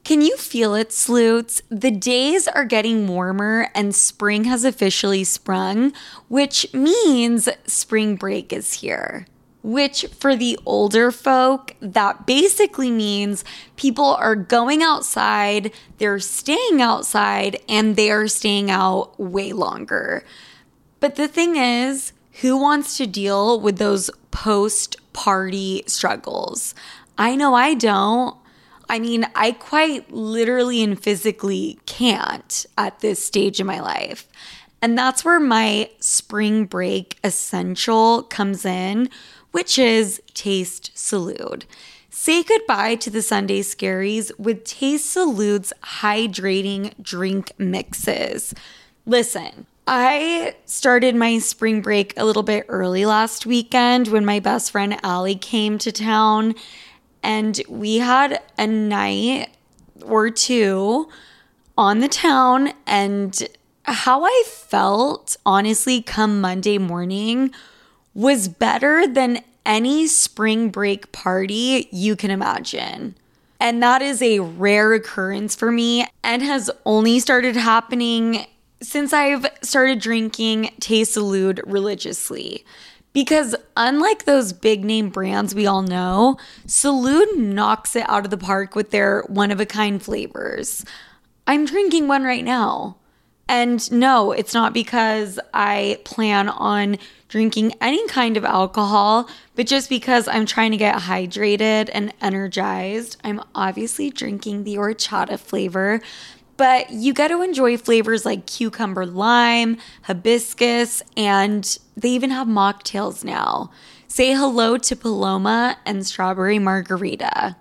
Can you feel it, sleuths? The days are getting warmer and spring has officially sprung, which means spring break is here. Which for the older folk, that basically means people are going outside, they're staying outside, and they are staying out way longer. But the thing is, who wants to deal with those post-party struggles? I know I don't. I mean, I quite literally and physically can't at this stage of my life. And that's where my spring break essential comes in, which is Taste Salud. Say goodbye to the Sunday scaries with Taste Salud's hydrating drink mixes. Listen, I started my spring break a little bit early last weekend when my best friend Allie came to town. And we had a night or two on the town, and how I felt, honestly, come Monday morning was better than any spring break party you can imagine. And that is a rare occurrence for me and has only started happening since I've started drinking Taste Salud religiously. Because unlike those big name brands we all know, Salud knocks it out of the park with their one-of-a-kind flavors. I'm drinking one right now. And no, it's not because I plan on drinking any kind of alcohol, but just because I'm trying to get hydrated and energized. I'm obviously drinking the horchata flavor. But you get to enjoy flavors like cucumber lime, hibiscus, and they even have mocktails now. Say hello to Paloma and strawberry margarita.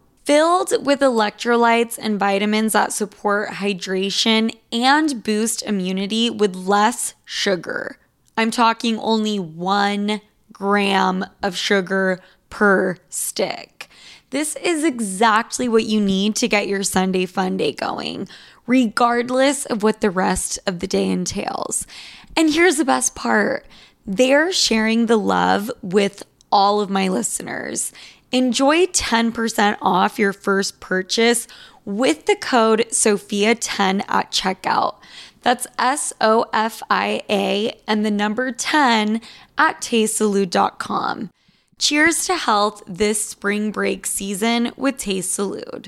Filled with electrolytes and vitamins that support hydration and boost immunity with less sugar. I'm talking only 1 gram of sugar per stick. This is exactly what you need to get your Sunday fun day going, regardless of what the rest of the day entails. And here's the best part. They're sharing the love with all of my listeners. Enjoy 10% off your first purchase with the code SOFIA10 at checkout. That's SOFIA and the number 10 at tastesalud.com. Cheers to health this spring break season with Taste Salud.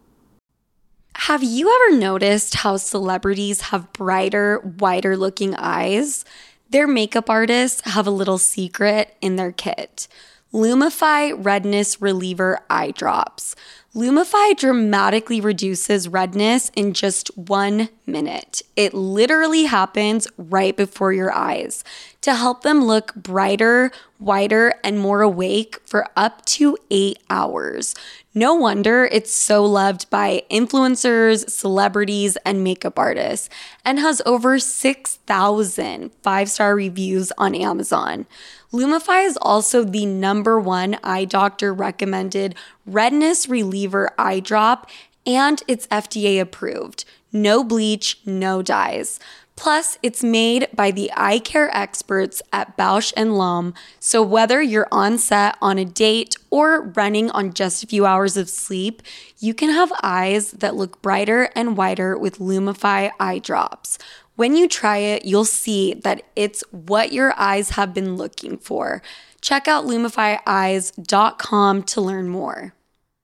Have you ever noticed how celebrities have brighter, whiter looking eyes? Their makeup artists have a little secret in their kit. Lumify Redness Reliever Eye Drops. Lumify dramatically reduces redness in just 1 minute. It literally happens right before your eyes to help them look brighter, whiter, and more awake for up to 8 hours. No wonder it's so loved by influencers, celebrities, and makeup artists, and has over 6,000 5-star reviews on Amazon. Lumify is also the #1 eye doctor recommended redness reliever eye drop, and it's FDA approved. No bleach, no dyes. Plus, it's made by the eye care experts at Bausch & Lomb, so whether you're on set, on a date, or running on just a few hours of sleep, you can have eyes that look brighter and whiter with Lumify eye drops. When you try it, you'll see that it's what your eyes have been looking for. Check out LumifyEyes.com to learn more.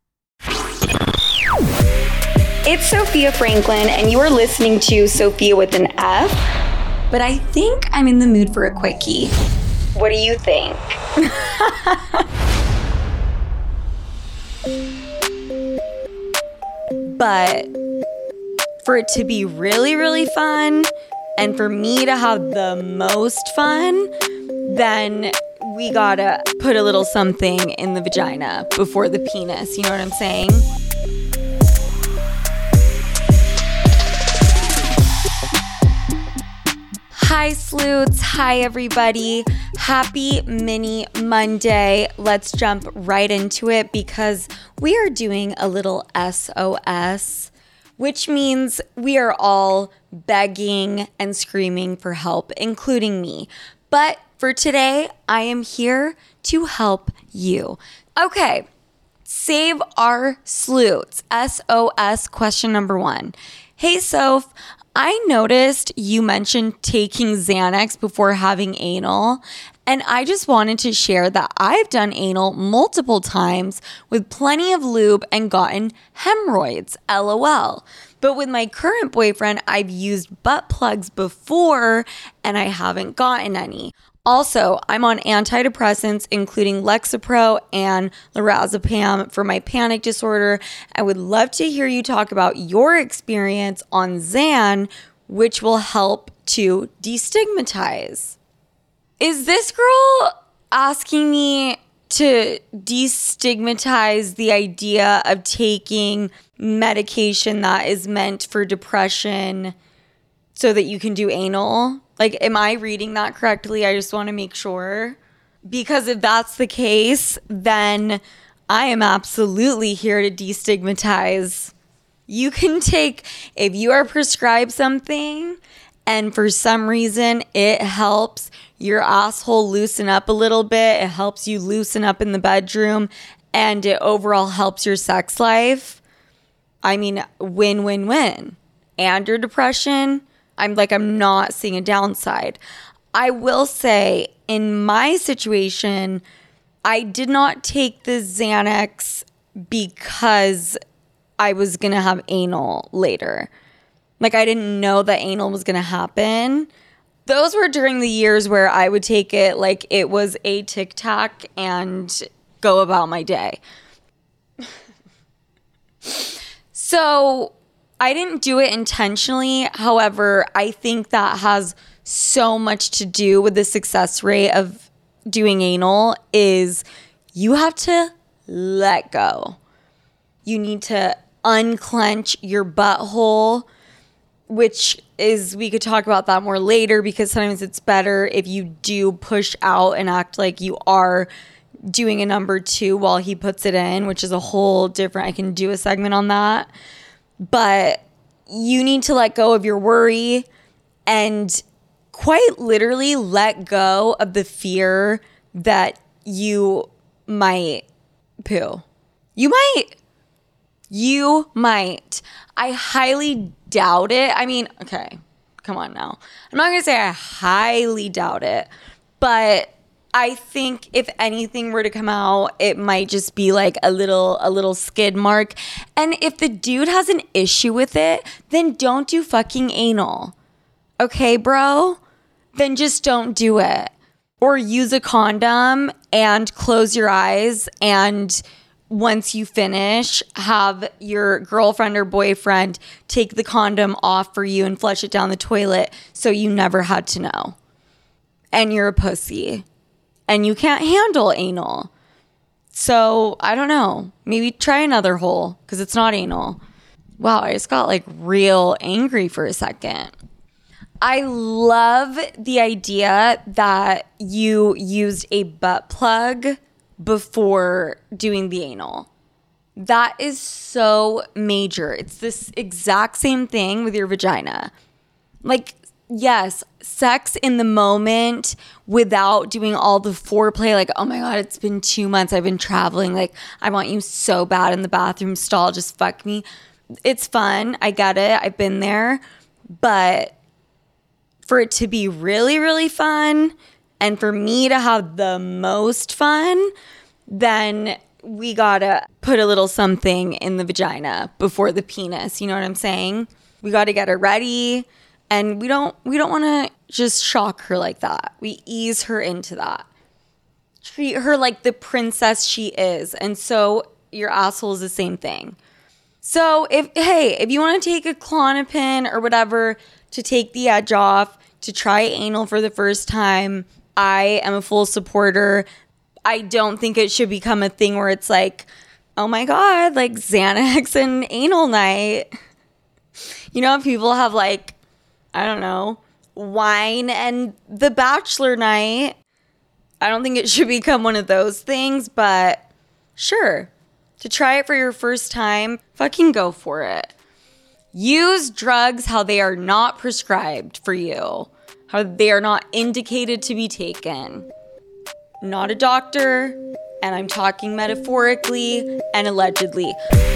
It's Sophia Franklin, and you are listening to Sophia with an F. But I think I'm in the mood for a quickie. What do you think? But for it to be really, really fun, and for me to have the most fun, then we gotta put a little something in the vagina before the penis. You know what I'm saying? Hi, sleuths. Hi, everybody. Happy Mini Monday. Let's jump right into it because we are doing a little SOS, which means we are all begging and screaming for help, including me. But for today, I am here to help you. Okay, Save our sleuths. SOS question number 1. Hey, Soph, I noticed you mentioned taking Xanax before having anal, and I just wanted to share that I've done anal multiple times with plenty of lube and gotten hemorrhoids, LOL. But with my current boyfriend, I've used butt plugs before and I haven't gotten any. Also, I'm on antidepressants, including Lexapro and lorazepam for my panic disorder. I would love to hear you talk about your experience on Xan, which will help to destigmatize. Is this girl asking me to destigmatize the idea of taking medication that is meant for depression so that you can do anal? Like, am I reading that correctly? I just want to make sure. Because if that's the case, then I am absolutely here to destigmatize. You can take, if you are prescribed something and for some reason it helps your asshole loosen up a little bit, it helps you loosen up in the bedroom, and it overall helps your sex life, I mean, win, win, win. And your depression, I'm not seeing a downside. I will say, in my situation, I did not take the Xanax because I was going to have anal later. I didn't know that anal was going to happen. Those were during the years where I would take it like it was a Tic Tac and go about my day. So I didn't do it intentionally. However, I think that has so much to do with the success rate of doing anal is you have to let go. You need to unclench your butthole, which is, we could talk about that more later because sometimes it's better if you do push out and act like you are doing a number 2 while he puts it in, which is a whole different, I can do a segment on that. But you need to let go of your worry and quite literally let go of the fear that you might poo. You might. I highly doubt it. I mean, okay, come on now. I'm not going to say I highly doubt it, but I think if anything were to come out, it might just be like a little skid mark. And if the dude has an issue with it, then don't do fucking anal. Okay, bro? Then just don't do it. Or use a condom and close your eyes, and once you finish, have your girlfriend or boyfriend take the condom off for you and flush it down the toilet so you never had to know. And you're a pussy. And you can't handle anal. So, I don't know. Maybe try another hole because it's not anal. Wow, I just got real angry for a second. I love the idea that you used a butt plug before doing the anal. That is so major. It's this exact same thing with your vagina. Yes, sex in the moment without doing all the foreplay. Oh my God, it's been 2 months. I've been traveling. I want you so bad in the bathroom stall. Just fuck me. It's fun. I get it. I've been there. But for it to be really, really fun and for me to have the most fun, then we gotta put a little something in the vagina before the penis. You know what I'm saying? We gotta get her ready. And we don't want to just shock her like that. We ease her into that. Treat her like the princess she is. And so your asshole is the same thing. So if you want to take a Klonopin or whatever to take the edge off, to try anal for the first time, I am a full supporter. I don't think it should become a thing where it's oh my God, Xanax and anal night. You know, people have I don't know, wine and the bachelor night. I don't think it should become one of those things, but sure. To try it for your first time, fucking go for it. Use drugs how they are not prescribed for you, how they are not indicated to be taken. Not a doctor, And I'm talking metaphorically and allegedly.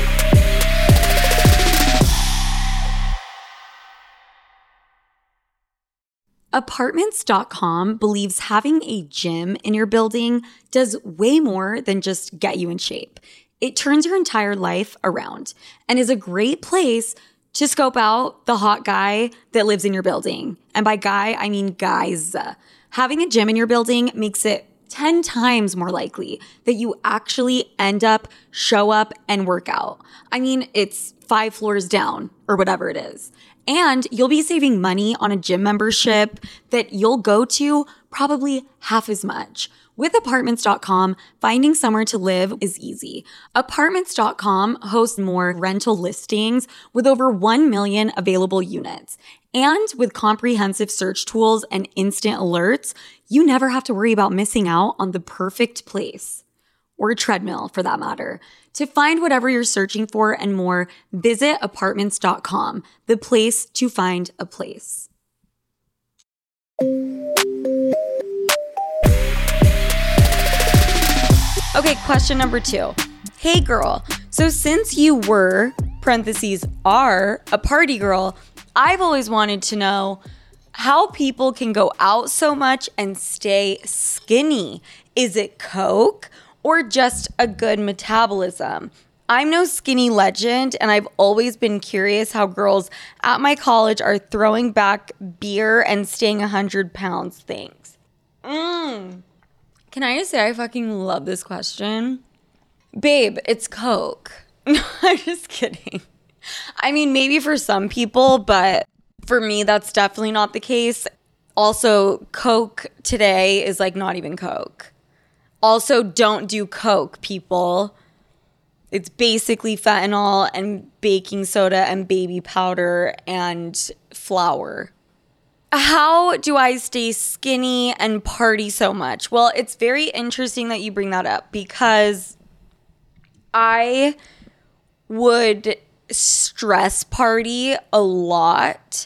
Apartments.com believes having a gym in your building does way more than just get you in shape. It turns your entire life around and is a great place to scope out the hot guy that lives in your building. And by guy, I mean guys. Having a gym in your building makes it 10 times more likely that you actually end up, show up, and work out. I mean, it's 5 floors down or whatever it is. And you'll be saving money on a gym membership that you'll go to probably half as much. With Apartments.com, finding somewhere to live is easy. Apartments.com hosts more rental listings with over 1 million available units. And with comprehensive search tools and instant alerts, you never have to worry about missing out on the perfect place. Or a treadmill, for that matter. To find whatever you're searching for and more, visit Apartments.com, the place to find a place. Okay, question number 2. Hey girl, so since you were, parentheses, are, a party girl, I've always wanted to know how people can go out so much and stay skinny. Is it Coke or just a good metabolism? I'm no skinny legend, and I've always been curious how girls at my college are throwing back beer and staying 100 pounds. Thanks. Can I just say I fucking love this question? Babe, it's Coke. No, I'm just kidding. I mean, maybe for some people, but for me, that's definitely not the case. Also, Coke today is like not even Coke. Also, don't do Coke, people. It's basically fentanyl and baking soda and baby powder and flour. How do I stay skinny and party so much? Well, it's very interesting that you bring that up because I would stress party a lot,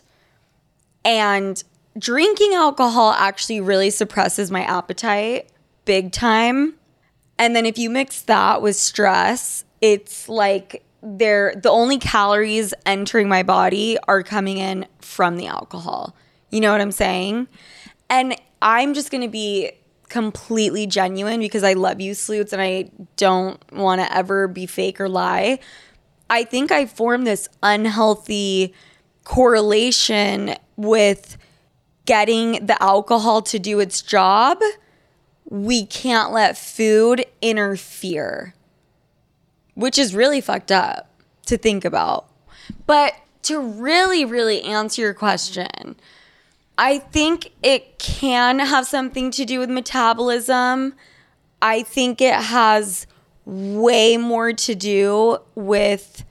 and drinking alcohol actually really suppresses my appetite big time. And then if you mix that with stress, it's like the only calories entering my body are coming in from the alcohol. You know what I'm saying? And I'm just going to be completely genuine because I love you, Sloots, and I don't want to ever be fake or lie. I think I formed this unhealthy correlation with getting the alcohol to do its job. We can't let food interfere, which is really fucked up to think about. But to really, really answer your question, I think it can have something to do with metabolism. I think it has way more to do with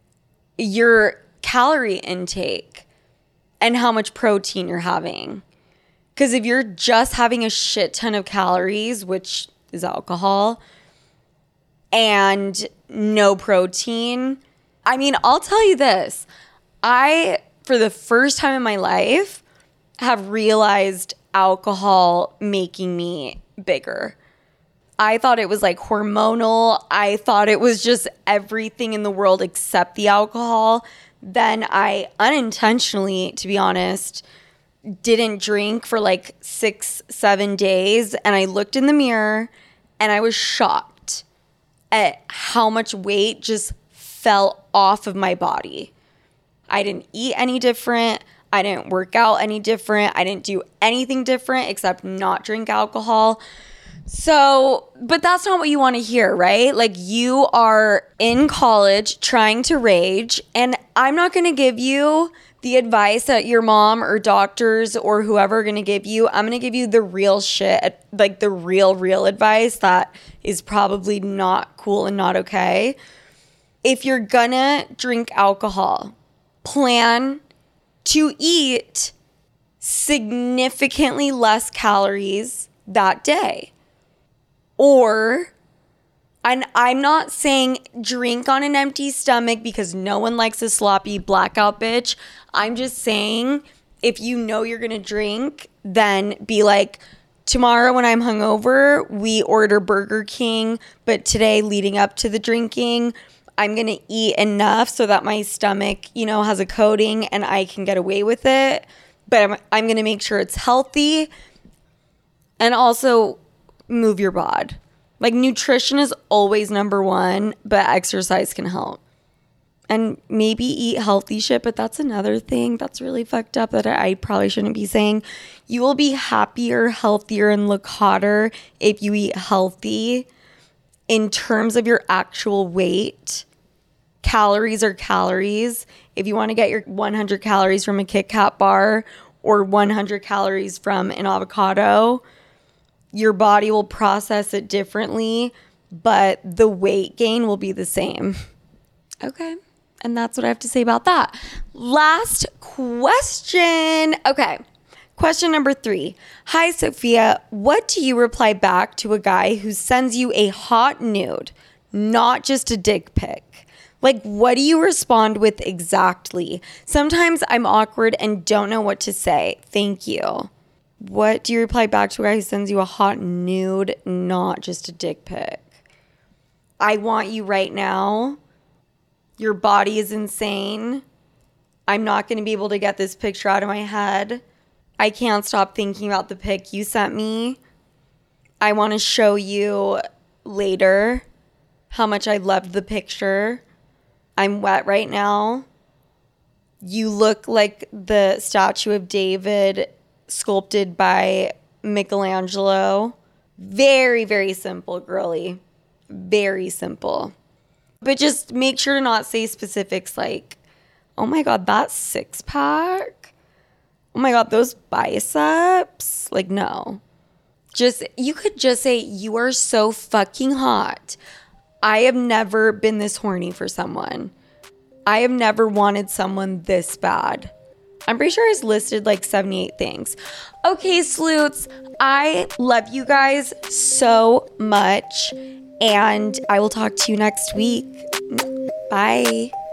your calorie intake and how much protein you're having. Because if you're just having a shit ton of calories, which is alcohol, and no protein, I mean, I'll tell you this. I, for the first time in my life, have realized alcohol making me bigger. I thought it was like hormonal. I thought it was just everything in the world except the alcohol. Then I unintentionally, to be honest, didn't drink for like 6-7 days. And I looked in the mirror and I was shocked at how much weight just fell off of my body. I didn't eat any different. I didn't work out any different. I didn't do anything different except not drink alcohol. So, but that's not what you want to hear, right? Like, you are in college trying to rage, and I'm not going to give you the advice that your mom or doctors or whoever are going to give you. I'm going to give you the real shit, like the real advice that is probably not cool and not okay. If you're going to drink alcohol, plan to eat significantly less calories that day. Or, and I'm not saying drink on an empty stomach because no one likes a sloppy blackout bitch. I'm just saying if you know you're going to drink, then be like Tomorrow when I'm hungover, we order Burger King, but today leading up to the drinking, I'm going to eat enough so that my stomach, has a coating and I can get away with it. But I'm going to make sure it's healthy and also move your bod. Like, nutrition is always number one, but exercise can help. And maybe eat healthy shit, but that's another thing that's really fucked up that I probably shouldn't be saying. You will be happier, healthier, and look hotter if you eat healthy. In terms of your actual weight, calories are calories. If you want to get your 100 calories from a Kit Kat bar or 100 calories from an avocado, your body will process it differently, but the weight gain will be the same. Okay. And that's what I have to say about that. Last question. Okay. Question number 3. Hi, Sophia. What do you reply back to a guy who sends you a hot nude, not just a dick pic? Like, what do you respond with exactly? Sometimes I'm awkward and don't know what to say. Thank you. What do you reply back to a guy who sends you a hot nude, not just a dick pic? I want you right now. Your body is insane. I'm not going to be able to get this picture out of my head. I can't stop thinking about the pic you sent me. I want to show you later how much I loved the picture. I'm wet right now. You look like the statue of David sculpted by Michelangelo. Very, very simple, girly. Very simple. But just make sure to not say specifics like, oh my God, that 6-pack. Oh my God, those biceps. Like, no. You could just say, you are so fucking hot. I have never been this horny for someone. I have never wanted someone this bad. I'm pretty sure I listed like 78 things. Okay, sleuths, I love you guys so much. And I will talk to you next week. Bye.